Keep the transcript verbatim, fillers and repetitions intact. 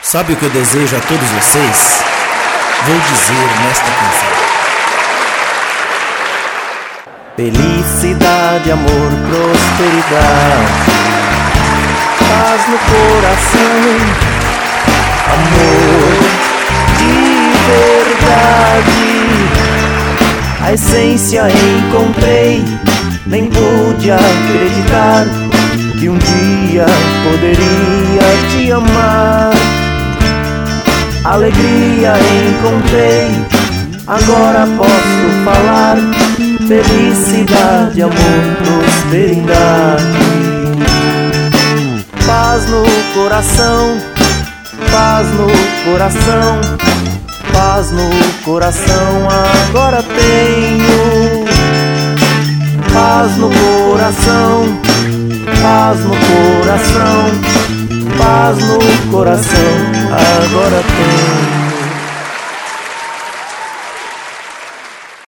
Sabe o que eu desejo a todos vocês? Vou dizer nesta canção. Felicidade, amor, prosperidade, paz no coração, amor de verdade. A essência encontrei, nem pude acreditar que um dia poderia te amar. Alegria encontrei, agora posso falar. Felicidade, amor, prosperidade. Paz no coração, paz no coração, paz no coração, agora tenho. Paz no coração, paz no coração, paz no coração,